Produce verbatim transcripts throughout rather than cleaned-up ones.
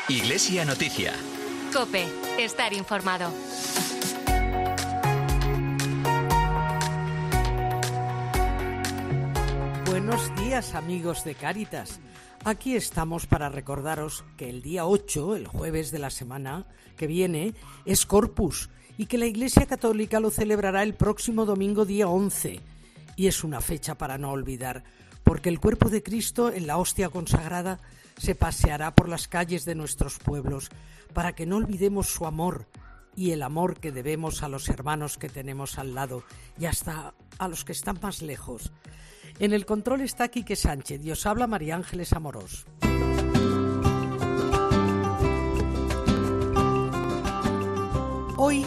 Iglesia Noticia. COPE. Estar informado. Buenos días, amigos de Cáritas. Aquí estamos para recordaros que el día ocho, el jueves de la semana que viene, es Corpus y que la Iglesia Católica lo celebrará el próximo domingo día once. Y es una fecha para no olvidar, porque el cuerpo de Cristo en la hostia consagrada se paseará por las calles de nuestros pueblos para que no olvidemos su amor y el amor que debemos a los hermanos que tenemos al lado y hasta a los que están más lejos. En el control está Quique Sánchez y os habla María Ángeles Amorós. Hoy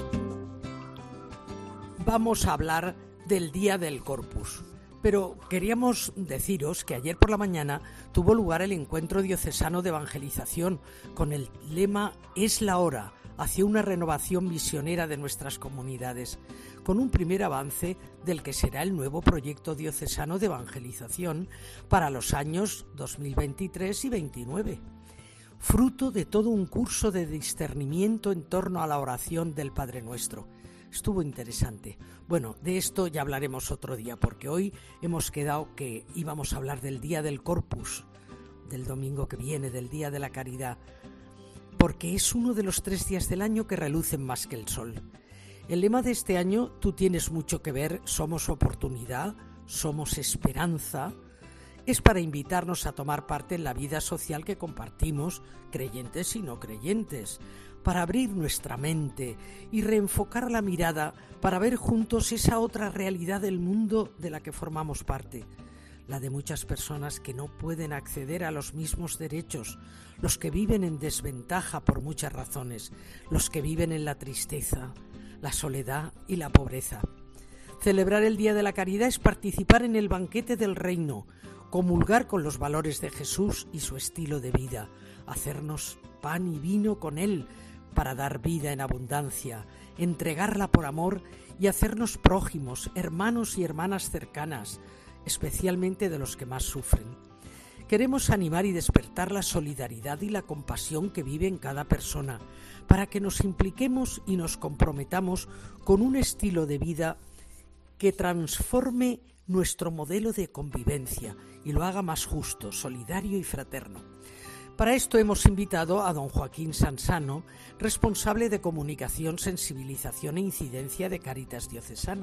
vamos a hablar del Día del Corpus, pero queríamos deciros que ayer por la mañana tuvo lugar el encuentro diocesano de evangelización con el lema «Es la hora», hacia una renovación misionera de nuestras comunidades, con un primer avance del que será el nuevo proyecto diocesano de evangelización para los años dos mil veintitrés y veintinueve, fruto de todo un curso de discernimiento en torno a la oración del Padre Nuestro. Estuvo interesante. Bueno, de esto ya hablaremos otro día, porque hoy hemos quedado que íbamos a hablar del Día del Corpus, del domingo que viene, del Día de la Caridad, porque es uno de los tres días del año que relucen más que el sol. El lema de este año, tú tienes mucho que ver, somos oportunidad, somos esperanza, es para invitarnos a tomar parte en la vida social que compartimos, creyentes y no creyentes, para abrir nuestra mente y reenfocar la mirada para ver juntos esa otra realidad del mundo de la que formamos parte, la de muchas personas que no pueden acceder a los mismos derechos, los que viven en desventaja por muchas razones, los que viven en la tristeza, la soledad y la pobreza. Celebrar el Día de la Caridad es participar en el banquete del reino, comulgar con los valores de Jesús y su estilo de vida, hacernos pan y vino con él para dar vida en abundancia, entregarla por amor y hacernos prójimos, hermanos y hermanas cercanas, especialmente de los que más sufren. Queremos animar y despertar la solidaridad y la compasión que vive en cada persona, para que nos impliquemos y nos comprometamos con un estilo de vida que transforme nuestro modelo de convivencia y lo haga más justo, solidario y fraterno. Para esto hemos invitado a don Joaquín Sansano, responsable de comunicación, sensibilización e incidencia de Cáritas Diocesana.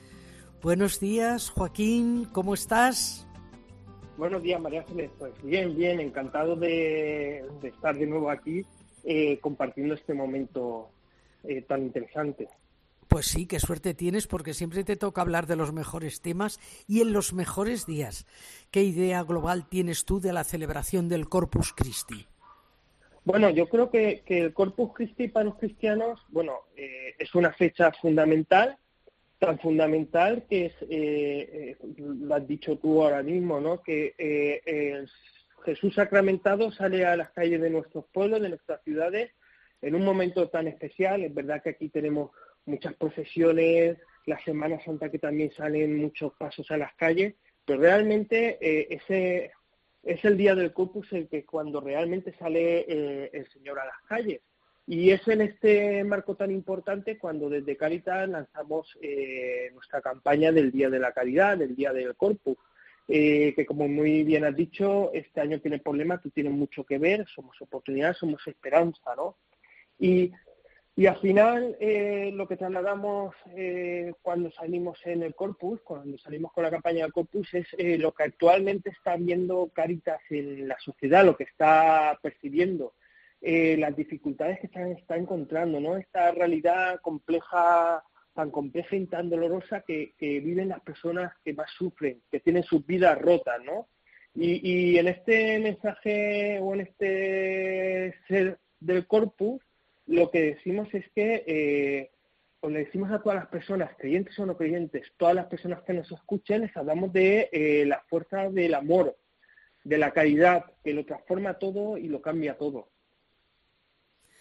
Buenos días, Joaquín, ¿cómo estás? Buenos días, María Ángeles. Pues bien, bien, encantado de, de estar de nuevo aquí eh, compartiendo este momento eh, tan interesante. Pues sí, qué suerte tienes, porque siempre te toca hablar de los mejores temas y en los mejores días. ¿Qué idea global tienes tú de la celebración del Corpus Christi? Bueno, yo creo que, que el Corpus Christi para los cristianos, bueno, eh, es una fecha fundamental, tan fundamental que es, eh, eh, lo has dicho tú ahora mismo, ¿no? Que eh, eh, Jesús sacramentado sale a las calles de nuestros pueblos, de nuestras ciudades, en un momento tan especial. Es verdad que aquí tenemos muchas procesiones, la Semana Santa que también salen muchos pasos a las calles, pero realmente eh, ese es el día del Corpus el que cuando realmente sale eh, el Señor a las calles. Y es en este marco tan importante cuando desde Cáritas lanzamos eh, nuestra campaña del Día de la Caridad, del Día del Corpus, eh, que como muy bien has dicho, este año tiene problemas, tú tienes mucho que ver, somos oportunidad, somos esperanza, ¿no? Y, y al final eh, lo que trasladamos eh, cuando salimos en el Corpus, cuando salimos con la campaña del Corpus, es eh, lo que actualmente está viendo Cáritas en la sociedad, lo que está percibiendo. Eh, las dificultades que están está encontrando, ¿no? Esta realidad compleja, tan compleja y tan dolorosa que, que viven las personas que más sufren, que tienen sus vidas rotas, ¿no? Y, y en este mensaje o en este ser del Corpus, lo que decimos es que, eh, o le decimos a todas las personas, creyentes o no creyentes, todas las personas que nos escuchen, les hablamos de eh, la fuerza del amor, de la caridad, que lo transforma todo y lo cambia todo.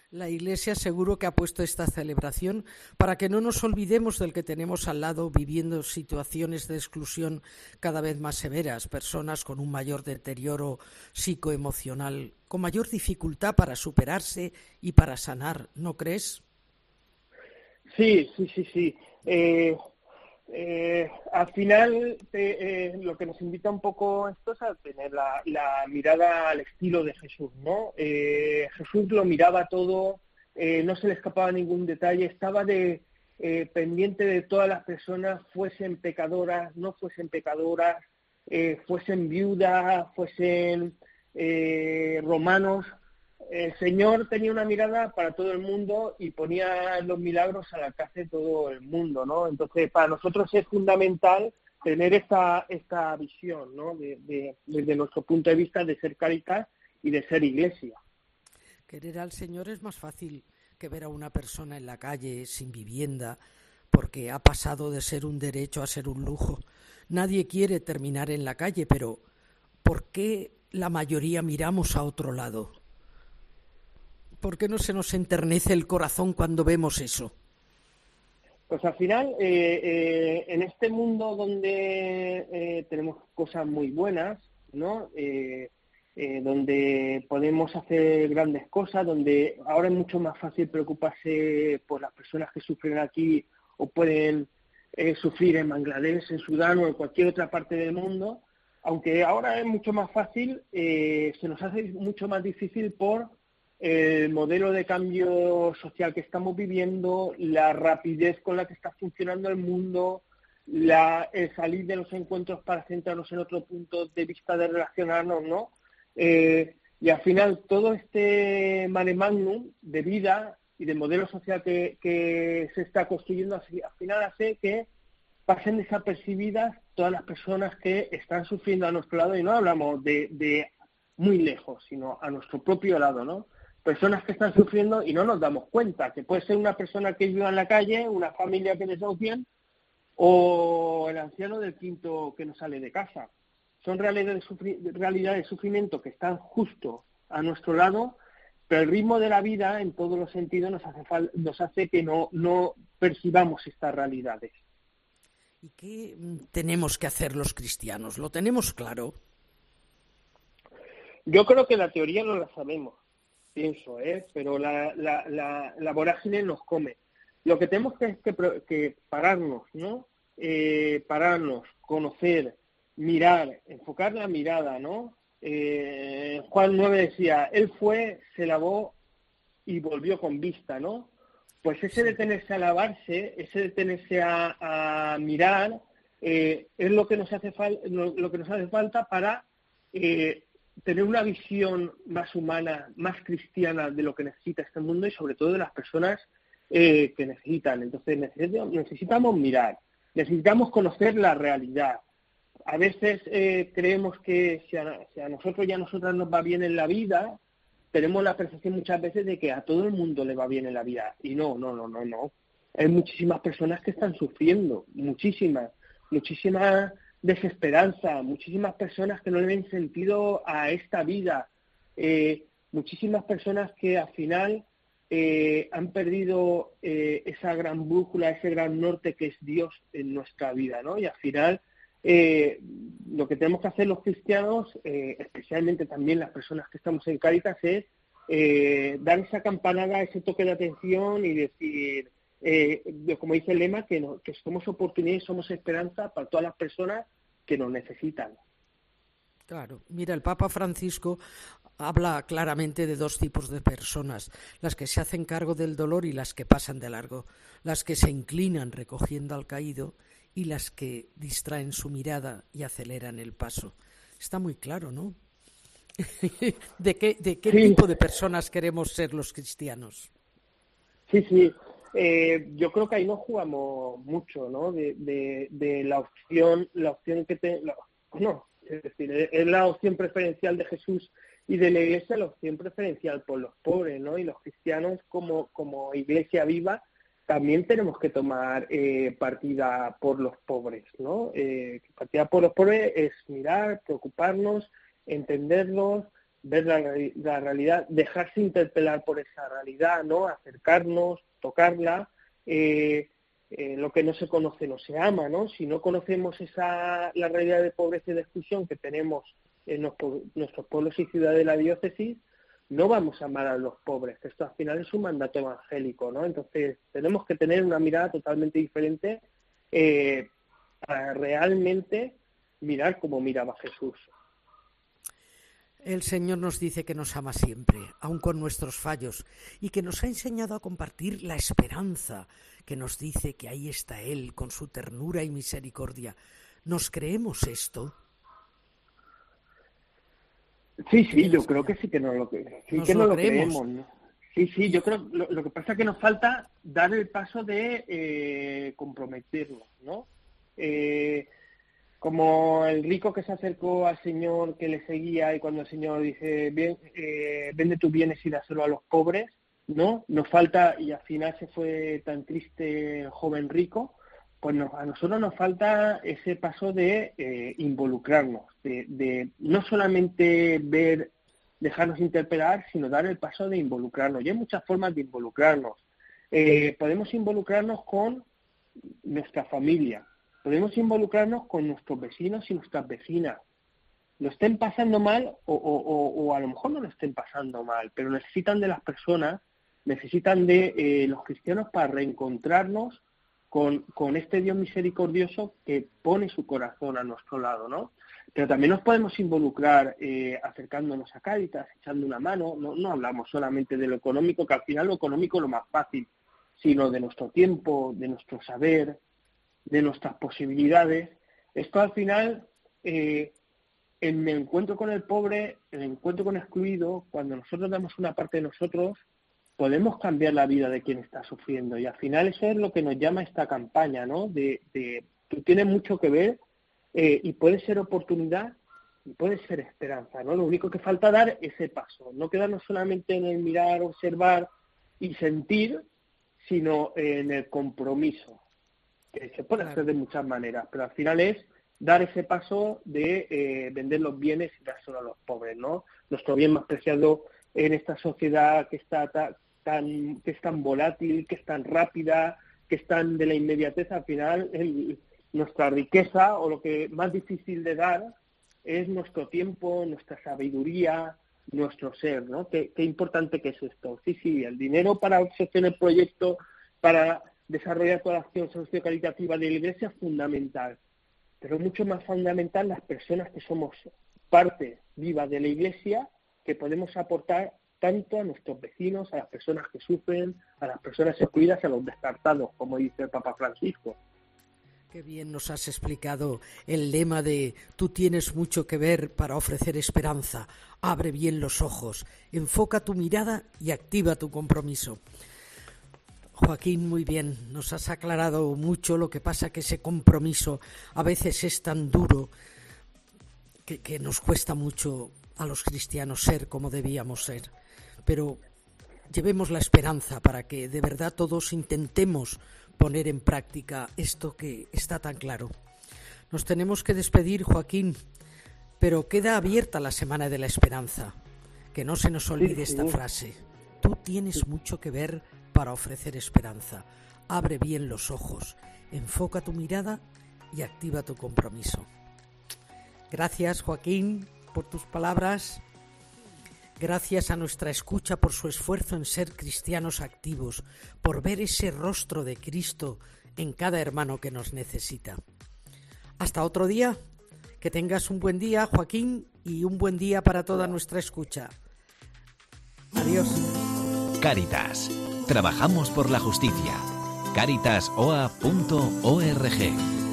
La Iglesia seguro que ha puesto esta celebración para que no nos olvidemos del que tenemos al lado viviendo situaciones de exclusión cada vez más severas, personas con un mayor deterioro psicoemocional, con mayor dificultad para superarse y para sanar, ¿no crees? Sí, sí, sí, sí. Eh, eh, al final eh, eh, lo que nos invita un poco esto es a tener la, la mirada al estilo de Jesús, ¿no? Eh, Jesús lo miraba todo, eh, no se le escapaba ningún detalle, estaba de eh, pendiente de todas las personas, fuesen pecadoras, no fuesen pecadoras, eh, fuesen viudas, fuesen eh, romanos. El Señor tenía una mirada para todo el mundo y ponía los milagros al alcance de todo el mundo, ¿no? Entonces, para nosotros es fundamental tener esta esta visión, ¿no? De, de, desde nuestro punto de vista de ser Cáritas y de ser Iglesia. Querer al Señor es más fácil que ver a una persona en la calle sin vivienda, porque ha pasado de ser un derecho a ser un lujo. Nadie quiere terminar en la calle, pero ¿por qué la mayoría miramos a otro lado? ¿Por qué no se nos enternece el corazón cuando vemos eso? Pues al final, eh, eh, en este mundo donde eh, tenemos cosas muy buenas, ¿no? Eh, eh, donde podemos hacer grandes cosas, donde ahora es mucho más fácil preocuparse por las personas que sufren aquí o pueden eh, sufrir en Bangladesh, en Sudán o en cualquier otra parte del mundo, aunque ahora es mucho más fácil, eh, se nos hace mucho más difícil por el modelo de cambio social que estamos viviendo, la rapidez con la que está funcionando el mundo, la, el salir de los encuentros para centrarnos en otro punto de vista de relacionarnos, ¿no? Eh, y al final todo este mare magnum de vida y de modelo social que, que se está construyendo, al final hace que pasen desapercibidas todas las personas que están sufriendo a nuestro lado, y no hablamos de, de muy lejos, sino a nuestro propio lado, ¿no? Personas que están sufriendo y no nos damos cuenta, que puede ser una persona que vive en la calle, una familia que desahucian o el anciano del quinto que no sale de casa. Son realidades de, sufri- realidades de sufrimiento que están justo a nuestro lado, pero el ritmo de la vida en todos los sentidos nos hace, fal- nos hace que no, no percibamos estas realidades. ¿Y qué tenemos que hacer los cristianos? ¿Lo tenemos claro? Yo creo que la teoría no la sabemos. Pienso, ¿eh? Pero la, la, la, la vorágine nos come. Lo que tenemos que es que, que pararnos, ¿no? Eh, pararnos, conocer, mirar, enfocar la mirada, ¿no? Eh, Juan nueve decía, él fue, se lavó y volvió con vista, ¿no? Pues ese detenerse a lavarse, ese detenerse a, a mirar, eh, es lo que nos hace falta, lo, lo que nos hace falta para eh, tener una visión más humana, más cristiana de lo que necesita este mundo y sobre todo de las personas eh, que necesitan. Entonces necesitamos, necesitamos mirar, necesitamos conocer la realidad. A veces eh, creemos que si a, si a nosotros y a nosotras nos va bien en la vida, tenemos la percepción muchas veces de que a todo el mundo le va bien en la vida. Y no, no, no, no, no. Hay muchísimas personas que están sufriendo, muchísimas, muchísimas desesperanza, muchísimas personas que no le ven sentido a esta vida, eh, muchísimas personas que al final eh, han perdido eh, esa gran brújula, ese gran norte que es Dios en nuestra vida, ¿no? Y al final eh, lo que tenemos que hacer los cristianos, eh, especialmente también las personas que estamos en Cáritas, es eh, dar esa campanada, ese toque de atención y decir, eh, como dice el lema, que, no, que somos oportunidad y somos esperanza para todas las personas que nos necesitan. Claro, mira, el Papa Francisco habla claramente de dos tipos de personas, las que se hacen cargo del dolor y las que pasan de largo, las que se inclinan recogiendo al caído y las que distraen su mirada y aceleran el paso. Está muy claro, ¿no? ¿De qué, de qué sí. tipo de personas queremos ser los cristianos? Sí, sí. Eh, yo creo que ahí nos jugamos mucho, ¿no? De, de, de la opción, la opción que te, la, no, es decir, es la opción preferencial de Jesús y de la Iglesia, la opción preferencial por los pobres, ¿no? Y los cristianos como como Iglesia viva también tenemos que tomar eh, partida por los pobres, ¿no? Eh, partida por los pobres es mirar, preocuparnos, entenderlos, ver la, la realidad, dejarse interpelar por esa realidad, ¿no? Acercarnos, tocarla. Eh, eh, lo que no se conoce no se ama, ¿no? Si no conocemos esa la realidad de pobreza y de exclusión que tenemos en los, nuestros pueblos y ciudades de la diócesis, no vamos a amar a los pobres. Esto al final es un mandato evangélico, ¿no? Entonces tenemos que tener una mirada totalmente diferente eh, para realmente mirar como miraba Jesús. El Señor nos dice que nos ama siempre, aun con nuestros fallos, y que nos ha enseñado a compartir la esperanza, que nos dice que ahí está Él con su ternura y misericordia. ¿Nos creemos esto? Sí, sí, yo creo que sí que no lo, sí que no lo creemos, ¿no? Sí, sí, yo creo lo, lo que pasa es que nos falta dar el paso de eh, comprometernos, ¿no? Eh, como el rico que se acercó al Señor, que le seguía, y cuando el Señor dice, Bien, eh, vende tus bienes y dáselo a los pobres, ¿no? Nos falta, y al final se fue tan triste el joven rico, pues nos, a nosotros nos falta ese paso de eh, involucrarnos, de, de no solamente ver, dejarnos interpelar, sino dar el paso de involucrarnos. Y hay muchas formas de involucrarnos. Eh, podemos involucrarnos con nuestra familia, podemos involucrarnos con nuestros vecinos y nuestras vecinas. Lo estén pasando mal o, o, o, o a lo mejor no lo estén pasando mal, pero necesitan de las personas, necesitan de eh, los cristianos para reencontrarnos con, con este Dios misericordioso que pone su corazón a nuestro lado, ¿no? Pero también nos podemos involucrar eh, acercándonos a Cáritas, echando una mano. No, no hablamos solamente de lo económico, que al final lo económico es lo más fácil, sino de nuestro tiempo, de nuestro saber, de nuestras posibilidades. Esto al final, eh, en el encuentro con el pobre, el encuentro con el excluido, cuando nosotros damos una parte de nosotros, podemos cambiar la vida de quien está sufriendo. Y al final eso es lo que nos llama esta campaña, ¿no? De, de tú tienes mucho que ver eh, y puede ser oportunidad y puede ser esperanza, ¿no? Lo único que falta dar ese paso, no quedarnos solamente en el mirar, observar y sentir, sino en el compromiso, que se puede hacer de muchas maneras, pero al final es dar ese paso de eh, vender los bienes y dárselo a los pobres, ¿no? Nuestro bien más preciado en esta sociedad que está ta, tan que es tan volátil, que es tan rápida, que es tan de la inmediatez, al final el, nuestra riqueza o lo que más difícil de dar es nuestro tiempo, nuestra sabiduría, nuestro ser, ¿no? Qué, qué importante que es esto. Sí, sí, el dinero para sostener el proyecto, para desarrollar toda la acción socio-caritativa de la Iglesia es fundamental, pero mucho más fundamental las personas que somos parte viva de la Iglesia, que podemos aportar tanto a nuestros vecinos, a las personas que sufren, a las personas excluidas, a los descartados, como dice el Papa Francisco. Qué bien nos has explicado el lema de tú tienes mucho que ver para ofrecer esperanza. Abre bien los ojos, enfoca tu mirada y activa tu compromiso. Joaquín, muy bien, nos has aclarado mucho. Lo que pasa que ese compromiso a veces es tan duro que, que nos cuesta mucho a los cristianos ser como debíamos ser. Pero llevemos la esperanza para que de verdad todos intentemos poner en práctica esto que está tan claro. Nos tenemos que despedir, Joaquín, pero queda abierta la Semana de la Esperanza. Que no se nos olvide esta frase. Tú tienes mucho que ver para ofrecer esperanza. Abre bien los ojos, enfoca tu mirada y activa tu compromiso. Gracias, Joaquín, por tus palabras. Gracias a nuestra escucha por su esfuerzo en ser cristianos activos, por ver ese rostro de Cristo en cada hermano que nos necesita. Hasta otro día. Que tengas un buen día, Joaquín, y un buen día para toda nuestra escucha. Adiós. Cáritas. Trabajamos por la justicia. cáritas o a punto org